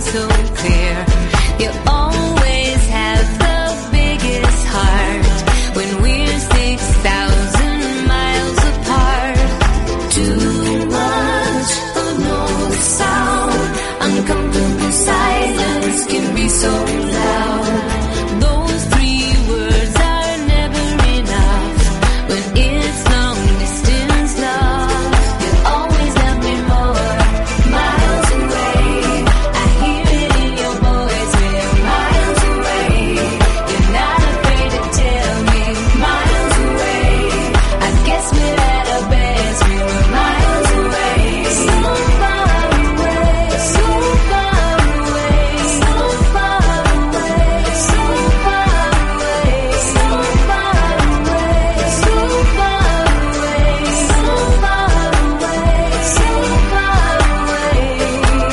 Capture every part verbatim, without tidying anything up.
so clear. You always have the biggest heart when we're six thousand miles apart. Too much of no sound, uncomfortable silence can be so loud. Those three words are never enough when it's long distance love. You always love me more, miles away. I hear it in your voice when you're miles away. You're not afraid to tell me, miles away. I guess we're at our best when we're miles away. So far away, so far away, so far away, so far away, so far away, so far away, so far away, so far away.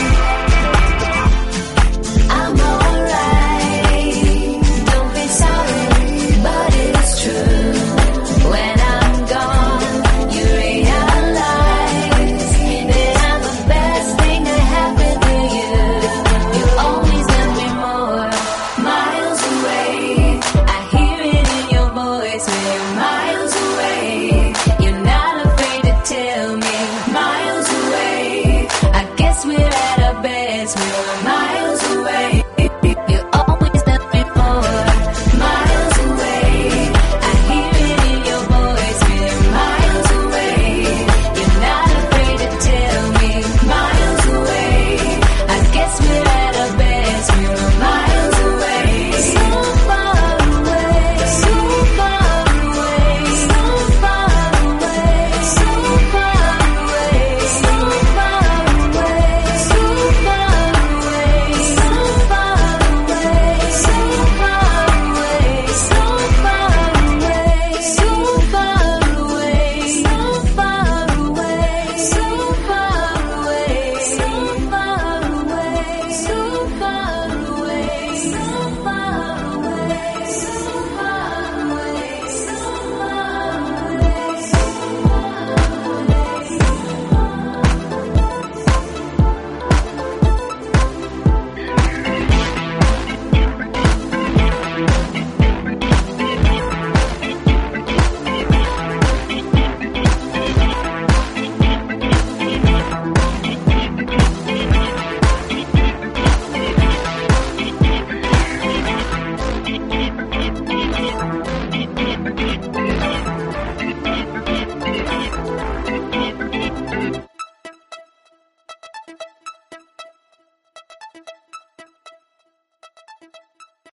I'm alright, don't be sorry, but it's true. When I'm gone, you realize that I'm the best thing that happened to you. You always love me more, miles away. I hear it in your voice when you're miles away. You're not afraid to tell me, miles away. I guess we're at our best when we're